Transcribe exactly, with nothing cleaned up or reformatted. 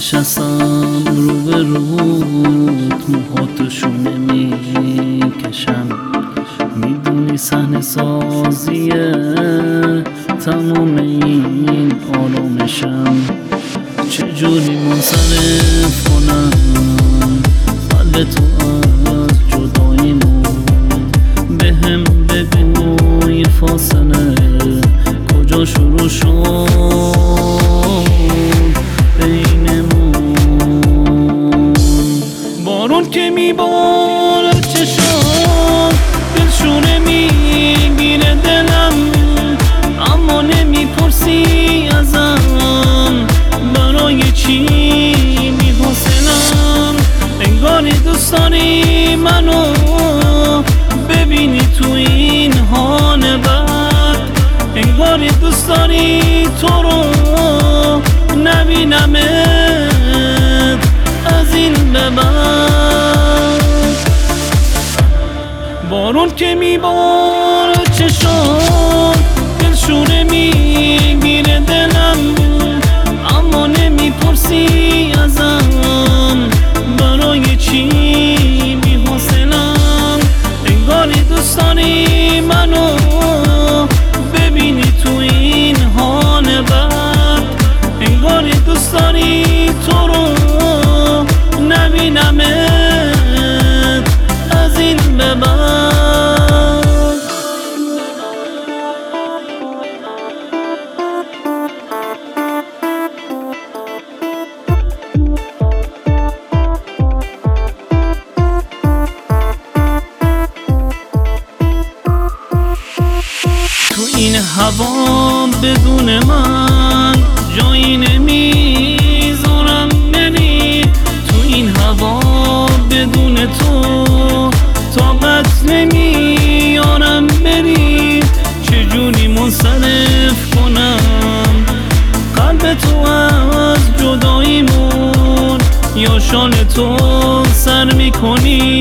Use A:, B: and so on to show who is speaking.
A: نشستم رو به روت، موهاتشو نمیکشم. میدونی صحنه سازیه تمام این آرامشم. چجوری منصرف کنم قلب تو از جداییمون؟ بهم بگو این فاصله کجا شروع شد بینمون؟ بارون که میباره چشام دلشونه میگیره دلم، اما نمیپرسی ازم برای چی میحسنم. انگاری دوست داری منو ببینی تو این حال بد، انگاری دوست داری تو رو نبینمت از این به بعد. بارون که میباره چشام دلشونه میگیره دلم، اما نمیپرسی ازم برای چی میحسنم. انگاری دوست داری منو ببینی تو این حال بد، انگاری دوست داری تو رو نبینمت از این به بعد. تو این هوا بدون من جایی نمیذارم بری، تو این هوا بدون تو طاقت نمیارم بری. چجوری منصرف کنم قلب تو از جداییمون؟ یا شال تو سر میکنی